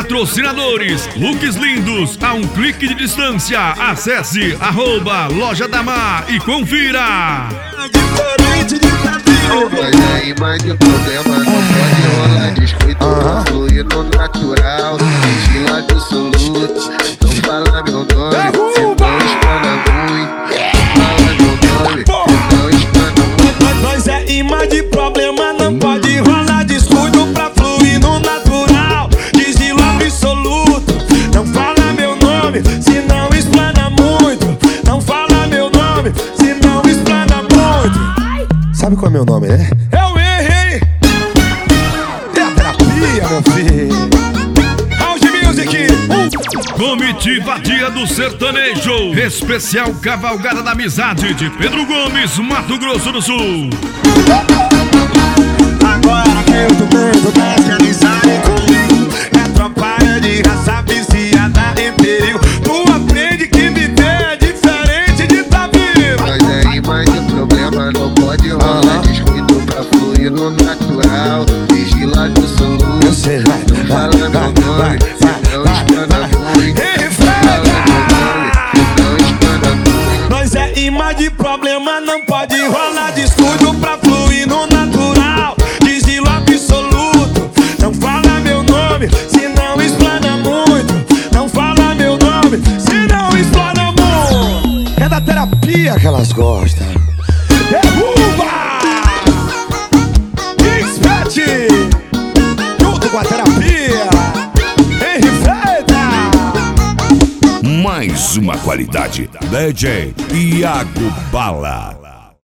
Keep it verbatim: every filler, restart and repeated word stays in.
Patrocinadores, looks lindos a um clique de distância. Acesse arroba Loja da Mar e confira. Diferente de cabelo. Mas aí mais de problema não pode rolar descuido, uh-huh. Fluir no natural, vigilado absoluto. Não fala meu nome, se não espana muito. Fala meu nome, se não espana muito. Nós é imã de problema, não pode rolar descuido pra fluir no natural, vigilado absoluto. Não fala meu nome, se não explana muito. Não fala meu nome, se não explana muito. Sabe qual é meu nome, né? Eu errei. É a terapia, meu filho. House Music. Comitiva Dia do Sertanejo. Especial Cavalgada da Amizade de Pedro Gomes, Mato Grosso do Sul. Agora que eu tô vendo, desce amizade comigo. É tropa de raça viciada em perigo. Tu aprende que viver é diferente de tá vivo. Mas aí mais de problema não pode rolar descuido pra fluir no natural, vigilado absoluto. Eu sei, vai, não fala meu nome, se não espana muito. Nós é imã de problema, não pode rolar descuido pra fluir no natural, vigilo absoluto. Não fala meu nome, se não explana muito. Não fala meu nome, se não explana muito. É da terapia que elas gostam. Derruba! Expert! Junto com a terapia. Enfeita! Mais uma qualidade. D J Iago Bala.